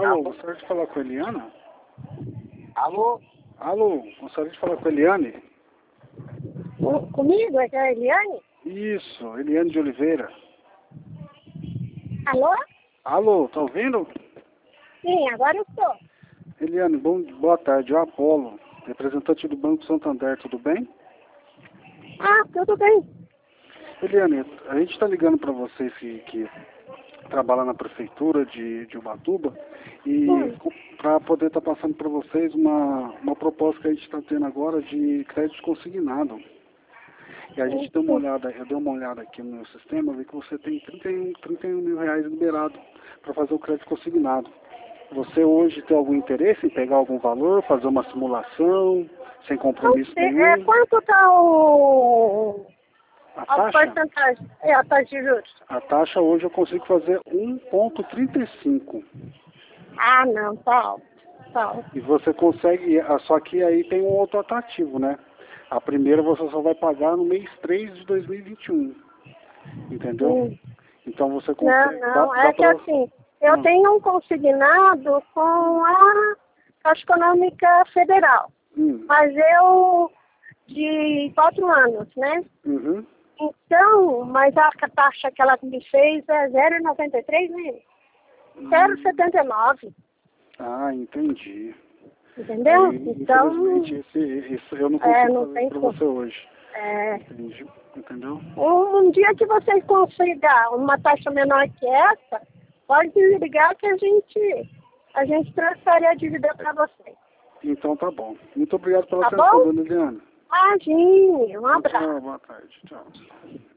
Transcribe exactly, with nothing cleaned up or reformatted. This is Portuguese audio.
Alô, gostaria de falar com a Eliana? Alô? Alô, gostaria de falar com a Eliane? Com- Comigo? É a Eliane? Isso, Eliane de Oliveira. Alô? Alô, tá ouvindo? Sim, agora eu estou. Eliane, bom, boa tarde, é o Apolo, representante do Banco Santander, tudo bem? Ah, tudo bem. Eliane, a gente está ligando para vocês que, que trabalham na prefeitura de, de Ubatuba e para poder estar tá passando para vocês uma, uma proposta que a gente está tendo agora de crédito consignado. E a gente deu uma olhada, eu dei uma olhada aqui no meu sistema, vi que você tem trinta e um, trinta e um mil reais liberado para fazer o crédito consignado. Você hoje tem algum interesse em pegar algum valor, fazer uma simulação, sem compromisso Não sei, nenhum? é, quanto está o... A a taxa? porcentagem? É, a taxa de juros. A taxa hoje eu consigo fazer um vírgula trinta e cinco. Ah, não, tá alto. Tá alto. E você consegue, ah, só que aí tem um outro atrativo, né? A primeira você só vai pagar no mês três de dois mil e vinte e um. Entendeu? Hum. Então você Não, consegue... não, dá- é dá que pra- assim, eu Hum. tenho um consignado com a Caixa Econômica Federal, Hum. mas eu de quatro anos, né? Uhum. Então, mas a taxa que ela me fez é zero vírgula noventa e três, né? zero vírgula setenta e nove, Ah, entendi. entendeu? Aí, Então, infelizmente, esse, esse eu não consigo é, não fazer tem para como. você hoje. É, Entendi. Entendeu? um, um dia que você consiga uma taxa menor que essa, pode me ligar que a gente, a gente transfere a dívida para você. Então tá bom. Muito obrigado pela Tá atenção, bom? dona Eliana. Imagine, um abraço. Tchau, boa tarde. Tchau.